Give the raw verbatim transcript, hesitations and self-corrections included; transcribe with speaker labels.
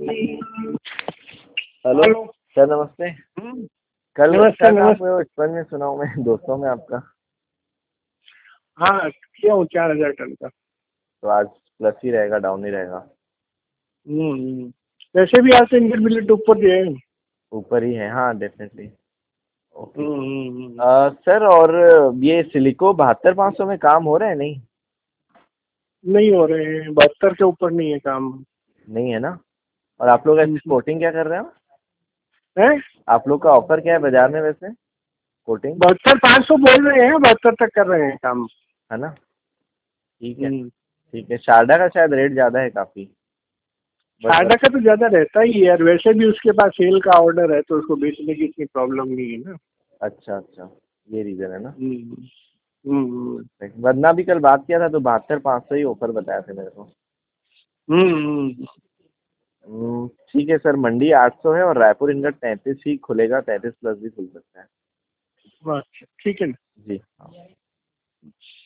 Speaker 1: Hello sir, नमस्ते।
Speaker 2: हम्म,
Speaker 1: कल
Speaker 2: नमस्ते
Speaker 1: अच्छा था,
Speaker 2: नमस्ते।
Speaker 1: आपको बचपन में सुना हूँ मैं, दोस्तों में आपका।
Speaker 2: हाँ, किया हूँ चार हजार टन का।
Speaker 1: तो आज प्लस ही रहेगा, डाउन ही रहेगा?
Speaker 2: हम्म हम्म। वैसे भी आज तो इंटरमीडिएट ऊपर जो है।
Speaker 1: ऊपर ही है, हाँ definitely. Okay.
Speaker 2: Hmm hmm, hmm.
Speaker 1: Uh, sir, और ये सिलिको बहत्तर पाँच सौ में काम हो रहा है नहीं?
Speaker 2: नहीं हो रहे हैं, बहत्तर के ऊपर नहीं है काम।
Speaker 1: नहीं है ना? और आप लोग
Speaker 2: हम्म,
Speaker 1: ऐसे
Speaker 2: हम्म।
Speaker 1: कोटिंग क्या कर रहे हो?
Speaker 2: है
Speaker 1: आप लोग का ऑफर क्या है बाजार में वैसे, कोटिंग?
Speaker 2: बहत्तर पाँच सौ बोल रहे हैं, बहत्तर तक कर रहे हैं काम।
Speaker 1: है ना? ठीक है।
Speaker 2: हम्म।
Speaker 1: ठीक है, शारदा का शायद रेट ज़्यादा है काफ़ी। बट
Speaker 2: साडा का तो ज्यादा रहता ही है यार, वैसे भी उसके पास सेल का ऑर्डर है तो उसको बेचने की इतनी प्रॉब्लम नहीं है ना।
Speaker 1: अच्छा अच्छा, ये रीज़न है ना।
Speaker 2: हम्म हम्म
Speaker 1: वरना भी कल बात किया था तो बहत्तर पाँच सौ ही ऑफर बताया था मेरे को।
Speaker 2: हम्म हम्म।
Speaker 1: हम्म, ठीक है सर, मंडी आठ सौ है और रायपुर इनका तैंतीस ही खुलेगा, तैंतीस प्लस भी खुल सकता है।
Speaker 2: अच्छा, ठीक है ना।
Speaker 1: जी हाँ।